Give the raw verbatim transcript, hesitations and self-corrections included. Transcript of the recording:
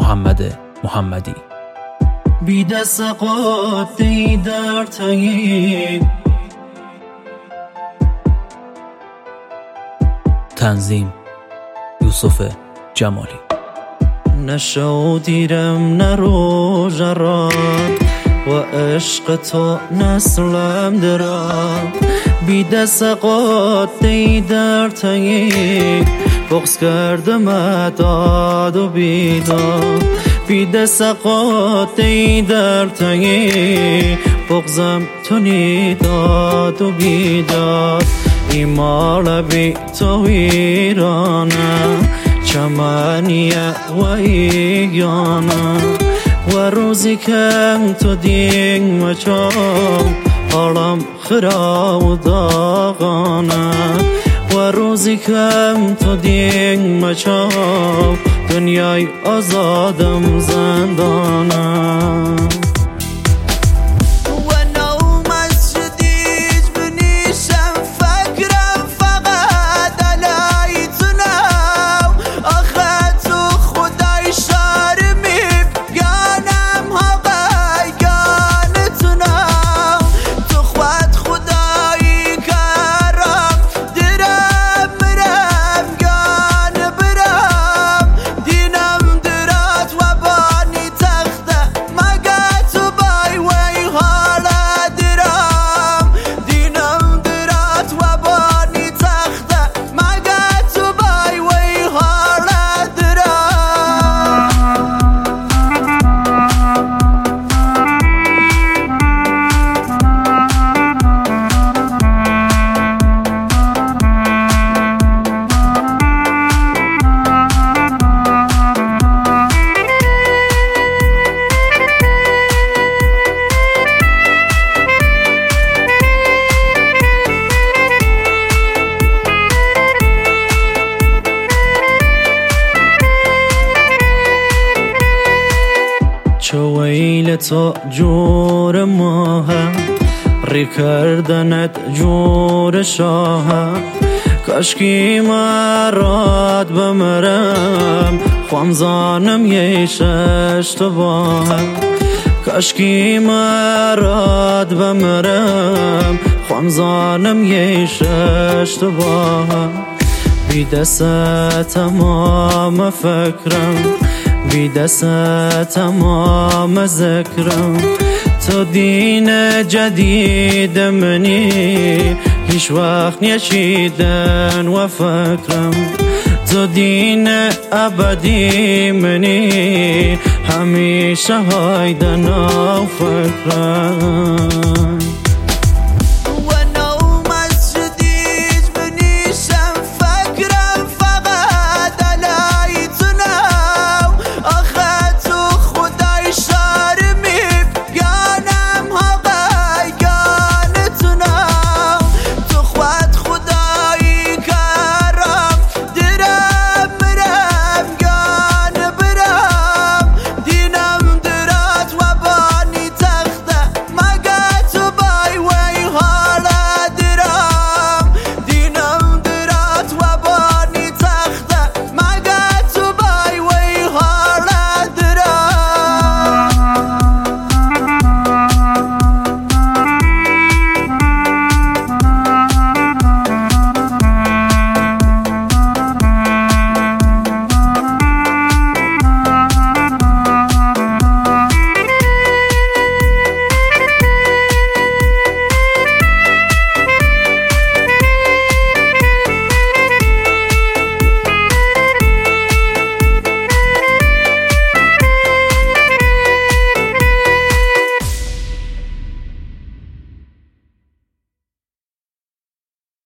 محمد محمدی. بی دست قاطعی در تنگی، تنظیم یوسف جمالی. نشو دیرم نه روژ را و عشق تو نسلم درم. بی دست قاطعی در تنگی، بغض کردم داد و بیداد. بی دست قاطعی در تنگی، بغضم تونی داد و بیداد. ایمال بی تو ویرانه، چمانیه و ایگانه. و روزی که تو دینگ مچام، حالم خراب و داغانه. و روزی که تو دینگ مچام، دنیای آزادم زندانه. چه ویل تو جور ماها، ری کردنت جور شاها. کاشکی مراد بمرم، خوام زانم یش اشتباها. کاشکی مراد بمرم، خوام زانم یش اشتباها. بی دست تمام فکرم، بی دست تمام ذکرم. تو دین جدید منی، هیچ وقت نشیدن و فکرم. تو دین ابدی منی، همیشه هایدن و فکرم.